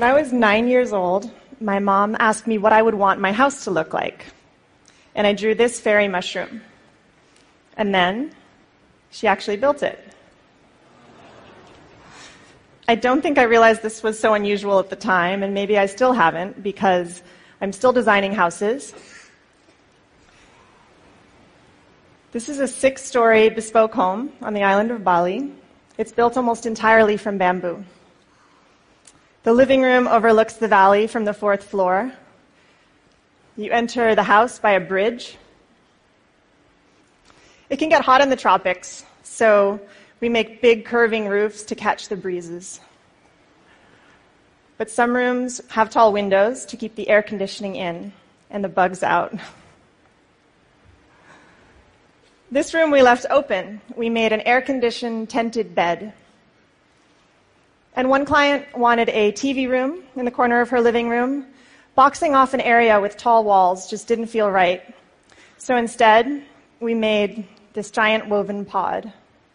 I was 9 years old, my mom asked me what I would want my house to look like. And I drew this fairy mushroom. And then she actually built it. I don't think I realized this was so unusual at the time, and maybe I still haven't, because I'm still designing houses. This is a 6-story bespoke home on the island of Bali. It's built almost entirely from bamboo. The living room overlooks the valley from the 4th floor. You enter the house by a bridge. It can get hot in the tropics, so we make big curving roofs to catch the breezes. But some rooms have tall windows to keep the air conditioning in and the bugs out. This room we left open. We made an air-conditioned tented bed. And one client wanted a TV room in the corner of her living room. Boxing off an area with tall walls just didn't feel right. So instead, we made this giant woven pod.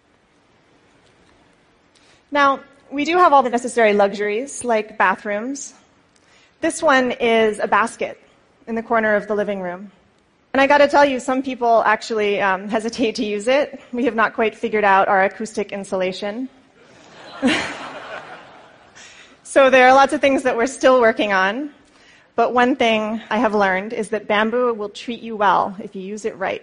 Now, we do have all the necessary luxuries, like bathrooms. This one is a basket in the corner of the living room. And I got to tell you, some people actually hesitate to use it. We have not quite figured out our acoustic insulation. So there are lots of things that we're still working on. But one thing I have learned is that bamboo will treat you well if you use it right.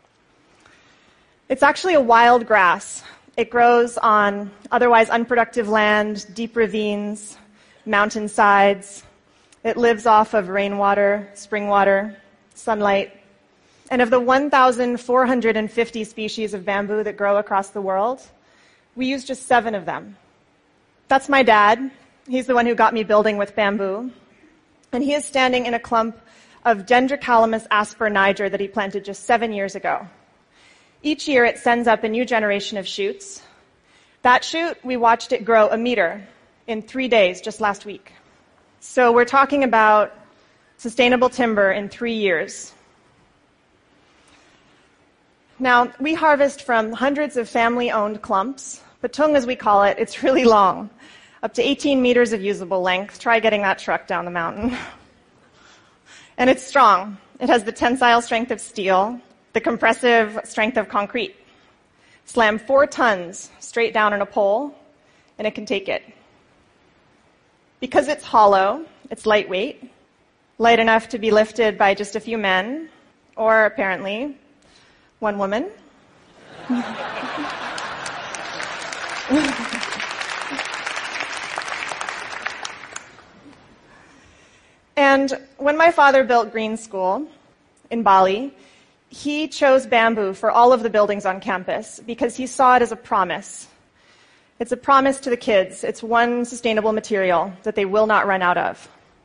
It's actually a wild grass. It grows on otherwise unproductive land, deep ravines, mountainsides. It lives off of rainwater, spring water, sunlight. And of the 1,450 species of bamboo that grow across the world, we use just 7 of them. That's my dad. He's the one who got me building with bamboo. And he is standing in a clump of Dendrocalamus asper niger that he planted just 7 years ago. Each year it sends up a new generation of shoots. That shoot, we watched it grow 1 meter in 3 days just last week. So we're talking about sustainable timber in 3 years. Now, we harvest from hundreds of family-owned clumps. Patung, as we call it, it's really long, up to 18 meters of usable length. Try getting that truck down the mountain. And it's strong. It has the tensile strength of steel, the compressive strength of concrete. Slam 4 tons straight down on a pole, and it can take it. Because it's hollow, it's lightweight, light enough to be lifted by just a few men, or apparently 1 woman. And when my father built Green School in Bali, he chose bamboo for all of the buildings on campus because he saw it as a promise. It's a promise to the kids. It's one sustainable material that they will not run out of.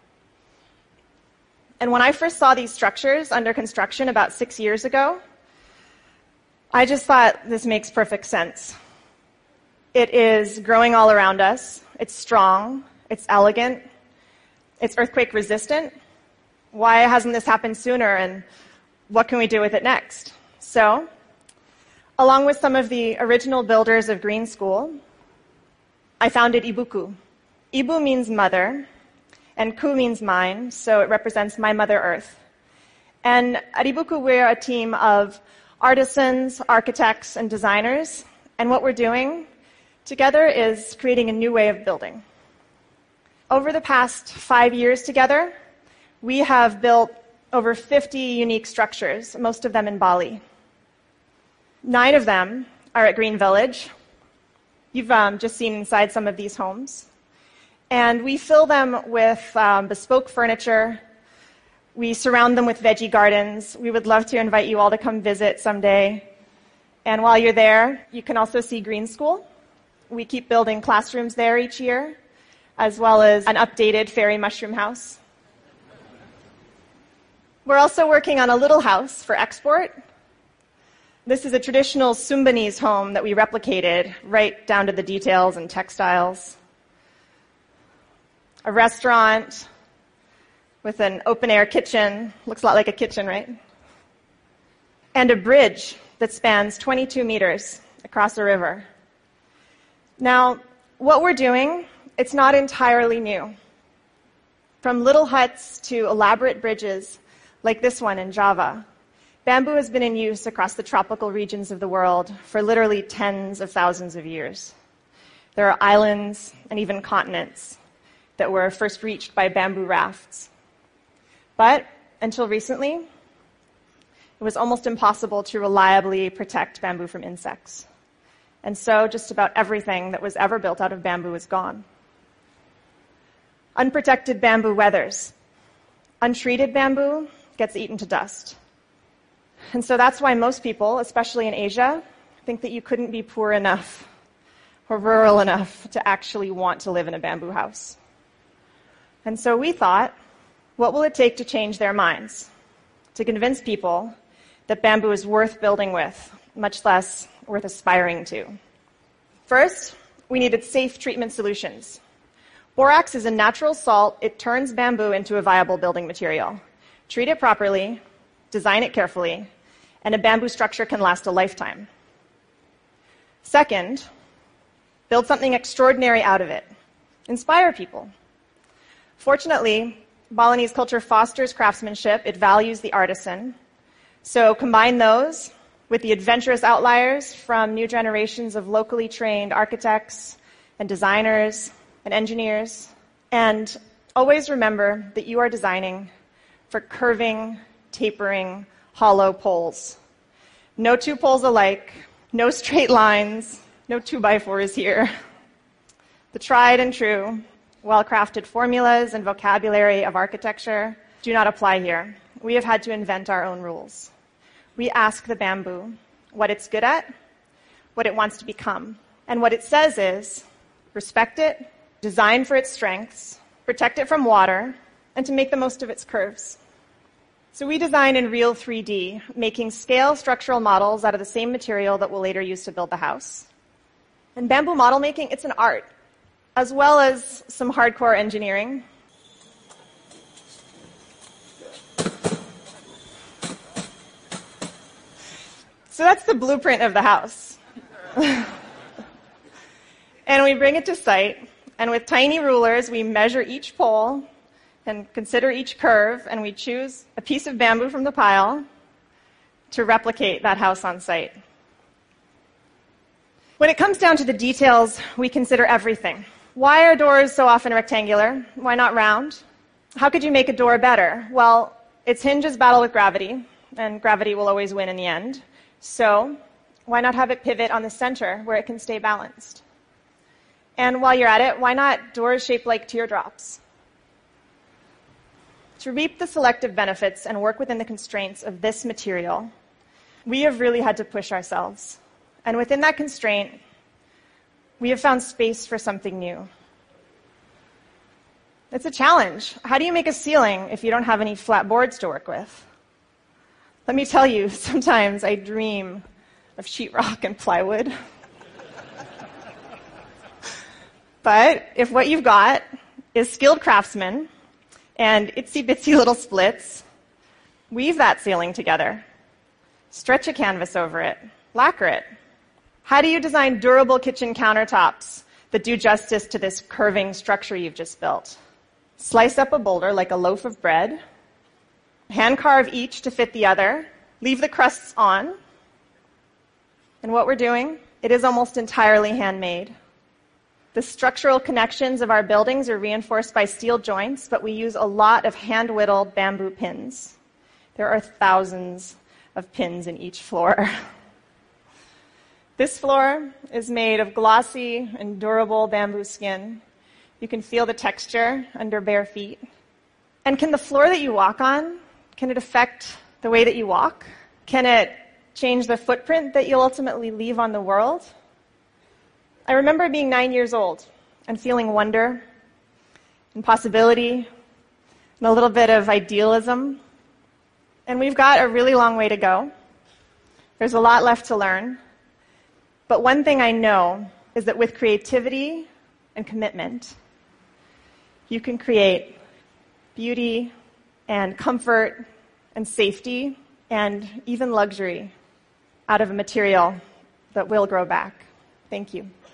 And when I first saw these structures under construction about 6 years ago, I just thought, this makes perfect sense. It is growing all around us. It's strong. It's elegant. It's earthquake resistant. Why hasn't this happened sooner, and what can we do with it next? So, along with some of the original builders of Green School, I founded Ibuku. Ibu means mother, and Ku means mine, so it represents my Mother Earth. And at Ibuku, we're a team of artisans, architects, and designers, and what we're doing together is creating a new way of building. Over the past 5 years together, we have built over 50 unique structures, most of them in Bali. 9 of them are at Green Village. You've just seen inside some of these homes. And we fill them with bespoke furniture. We surround them with veggie gardens. We would love to invite you all to come visit someday. And while you're there, you can also see Green School. We keep building classrooms there each year, as well as an updated fairy mushroom house. We're also working on a little house for export. This is a traditional Sumbanese home that we replicated right down to the details and textiles. A restaurant with an open-air kitchen. Looks a lot like a kitchen, right? And a bridge that spans 22 meters across a river. Now, what we're doing, it's not entirely new. From little huts to elaborate bridges like this one in Java, bamboo has been in use across the tropical regions of the world for literally tens of thousands of years. There are islands and even continents that were first reached by bamboo rafts. But until recently, it was almost impossible to reliably protect bamboo from insects. And so just about everything that was ever built out of bamboo is gone. Unprotected bamboo weathers. Untreated bamboo gets eaten to dust. And so that's why most people, especially in Asia, think that you couldn't be poor enough or rural enough to actually want to live in a bamboo house. And so we thought, what will it take to change their minds? To convince people that bamboo is worth building with, much less worth aspiring to. First, we needed safe treatment solutions. Borax is a natural salt. It turns bamboo into a viable building material. Treat it properly, design it carefully, and a bamboo structure can last a lifetime. Second, build something extraordinary out of it. Inspire people. Fortunately, Balinese culture fosters craftsmanship. It values the artisan. So combine those with the adventurous outliers from new generations of locally trained architects and designers and engineers. And always remember that you are designing for curving, tapering, hollow poles. No two poles alike, no straight lines, no 2x4s here. The tried and true, well-crafted formulas and vocabulary of architecture do not apply here. We have had to invent our own rules. We ask the bamboo what it's good at, what it wants to become. And what it says is, respect it, design for its strengths, protect it from water, and to make the most of its curves. So we design in real 3D, making scale structural models out of the same material that we'll later use to build the house. And bamboo model making, it's an art, as well as some hardcore engineering. So that's the blueprint of the house. And we bring it to site, and with tiny rulers, we measure each pole and consider each curve, and we choose a piece of bamboo from the pile to replicate that house on site. When it comes down to the details, we consider everything. Why are doors so often rectangular? Why not round? How could you make a door better? Well, its hinges battle with gravity, and gravity will always win in the end. So why not have it pivot on the center where it can stay balanced? And while you're at it, why not doors shaped like teardrops? To reap the selective benefits and work within the constraints of this material, we have really had to push ourselves. And within that constraint, we have found space for something new. It's a challenge. How do you make a ceiling if you don't have any flat boards to work with? Let me tell you, sometimes I dream of sheetrock and plywood. But if what you've got is skilled craftsmen and itsy-bitsy little splits, weave that ceiling together. Stretch a canvas over it. Lacquer it. How do you design durable kitchen countertops that do justice to this curving structure you've just built? Slice up a boulder like a loaf of bread. Hand carve each to fit the other. Leave the crusts on. And what we're doing, it is almost entirely handmade. The structural connections of our buildings are reinforced by steel joints, but we use a lot of hand-whittled bamboo pins. There are thousands of pins in each floor. This floor is made of glossy and durable bamboo skin. You can feel the texture under bare feet. And can the floor that you walk on, can it affect the way that you walk? Can it change the footprint that you'll ultimately leave on the world? I remember being 9 years old and feeling wonder and possibility and a little bit of idealism. And we've got a really long way to go. There's a lot left to learn. But one thing I know is that with creativity and commitment, you can create beauty and comfort and safety and even luxury out of a material that will grow back. Thank you.